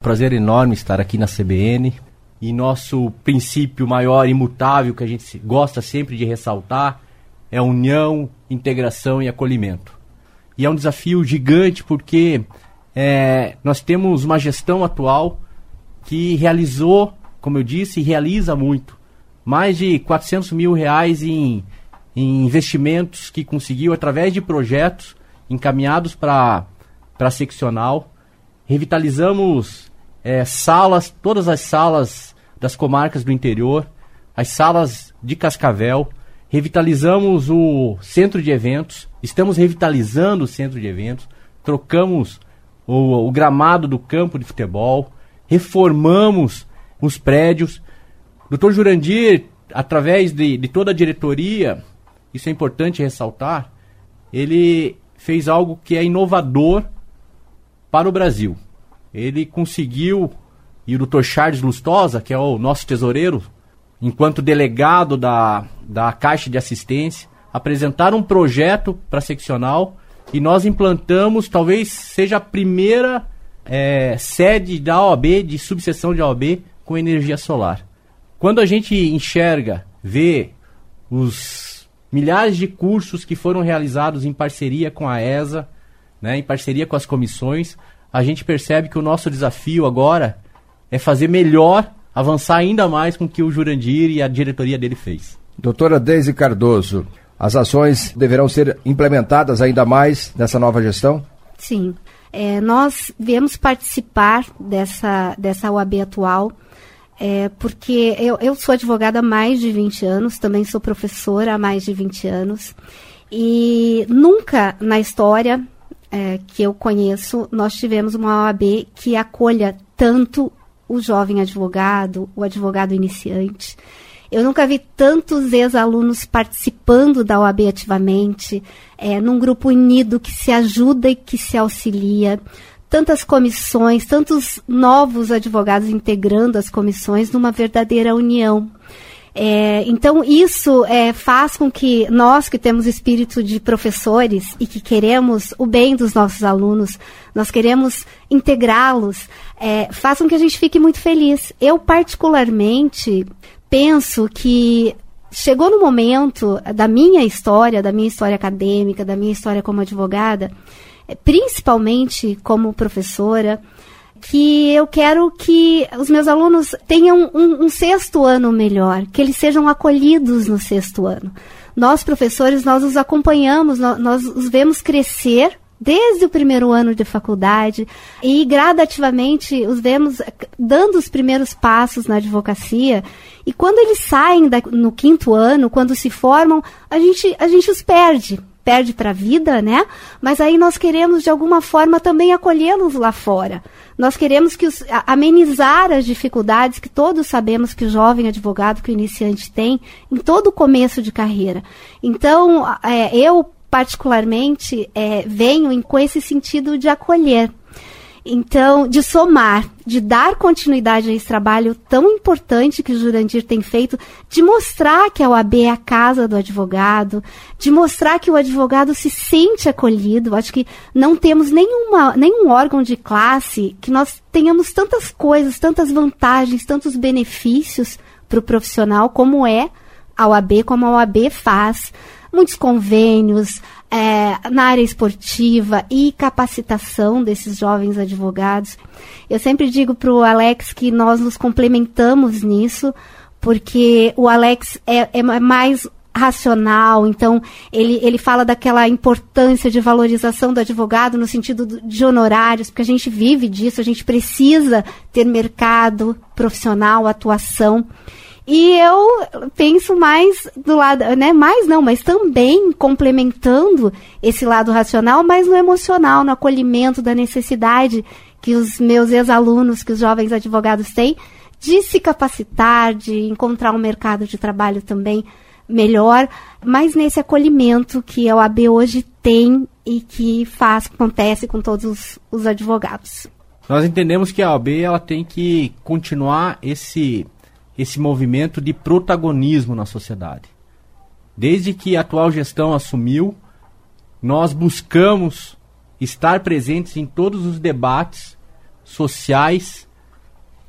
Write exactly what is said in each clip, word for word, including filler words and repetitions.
prazer enorme estar aqui na C B N. E nosso princípio maior, imutável, que a gente gosta sempre de ressaltar, é união, integração e acolhimento. E é um desafio gigante porque é, nós temos uma gestão atual que realizou, como eu disse, e realiza muito. Mais de quatrocentos mil reais em, em investimentos que conseguiu através de projetos encaminhados para a seccional. Revitalizamos é, salas, todas as salas das comarcas do interior, as salas de Cascavel. Revitalizamos o centro de eventos, estamos revitalizando o centro de eventos, trocamos o, o gramado do campo de futebol, reformamos os prédios. doutor Jurandir, através de, de toda a diretoria, isso é importante ressaltar, ele fez algo que é inovador para o Brasil. Ele conseguiu, e o doutor Charles Lustosa, que é o nosso tesoureiro, enquanto delegado da, da Caixa de Assistência, apresentar um projeto para a seccional e nós implantamos, talvez seja a primeira é, sede da O A B, de subseção de O A B, com energia solar. Quando a gente enxerga, vê os milhares de cursos que foram realizados em parceria com a E S A, né, em parceria com as comissões, a gente percebe que o nosso desafio agora é fazer melhor, avançar ainda mais com o que o Jurandir e a diretoria dele fez. Doutora Deise Cardoso, as ações deverão ser implementadas ainda mais nessa nova gestão? Sim. É, nós viemos participar dessa, dessa O A B atual, é, porque eu, eu sou advogada há mais de vinte anos, também sou professora há mais de vinte anos, e nunca na história é, que eu conheço, nós tivemos uma O A B que acolha tanto o jovem advogado, o advogado iniciante. Eu nunca vi tantos ex-alunos participando da O A B ativamente, é, num grupo unido que se ajuda e que se auxilia, tantas comissões, tantos novos advogados integrando as comissões numa verdadeira união. É, então, isso é, faz com que nós, que temos espírito de professores e que queremos o bem dos nossos alunos, nós queremos integrá-los, é, faz com que a gente fique muito feliz. Eu, particularmente, penso que chegou no momento da minha história, da minha história acadêmica, da minha história como advogada, principalmente como professora, que eu quero que os meus alunos tenham um, um sexto ano melhor, que eles sejam acolhidos no sexto ano. Nós, professores, nós os acompanhamos, nós, nós os vemos crescer desde o primeiro ano de faculdade e gradativamente os vemos dando os primeiros passos na advocacia, e quando eles saem da, no quinto ano, quando se formam, a gente, a gente os perde. perde para a vida, né? Mas aí nós queremos, de alguma forma, também acolhê-los lá fora. Nós queremos que os, a, amenizar as dificuldades que todos sabemos que o jovem advogado, que o iniciante tem, em todo o começo de carreira. Então, é, eu, particularmente, é, venho em, com esse sentido de acolher. Então, de somar, de dar continuidade a esse trabalho tão importante que o Jurandir tem feito, de mostrar que a O A B é a casa do advogado, de mostrar que o advogado se sente acolhido. Acho que não temos nenhuma, nenhum órgão de classe que nós tenhamos tantas coisas, tantas vantagens, tantos benefícios para o profissional como é a O A B, como a O A B faz. Muitos convênios, é, na área esportiva e capacitação desses jovens advogados. Eu sempre digo para o Alex que nós nos complementamos nisso, porque o Alex é, é mais racional, então ele, ele fala daquela importância de valorização do advogado no sentido de honorários, porque a gente vive disso, a gente precisa ter mercado profissional, atuação. E eu penso mais do lado, né, mais não, mas também complementando esse lado racional, mas no emocional, no acolhimento da necessidade que os meus ex-alunos, que os jovens advogados têm, de se capacitar, de encontrar um mercado de trabalho também melhor, mas nesse acolhimento que a O A B hoje tem e que faz, acontece com todos os, os advogados. Nós entendemos que a O A B ela tem que continuar esse... esse movimento de protagonismo na sociedade. Desde que a atual gestão assumiu, nós buscamos estar presentes em todos os debates sociais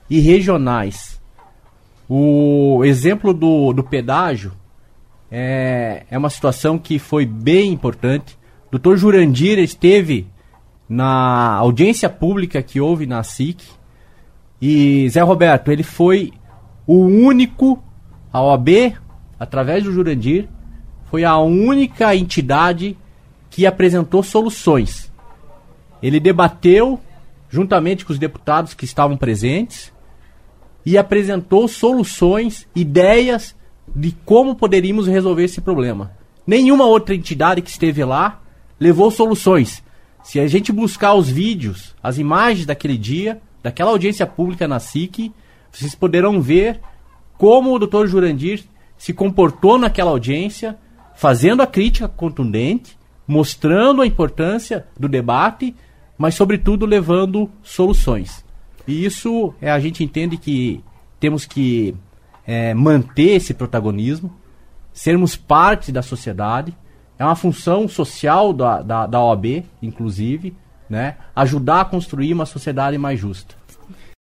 e regionais. O exemplo do, do pedágio é, é uma situação que foi bem importante. O doutor Jurandir esteve na audiência pública que houve na S I C, e Zé Roberto, ele foi o único, a O A B, através do Jurandir, foi a única entidade que apresentou soluções. Ele debateu, juntamente com os deputados que estavam presentes, e apresentou soluções, ideias de como poderíamos resolver esse problema. Nenhuma outra entidade que esteve lá levou soluções. Se a gente buscar os vídeos, as imagens daquele dia, daquela audiência pública na S I C, vocês poderão ver como o doutor Jurandir se comportou naquela audiência, fazendo a crítica contundente, mostrando a importância do debate, mas sobretudo levando soluções. E isso é, a gente entende que temos que é, manter esse protagonismo, sermos parte da sociedade. É uma função social da, da, da O A B, inclusive, né? Ajudar a construir uma sociedade mais justa.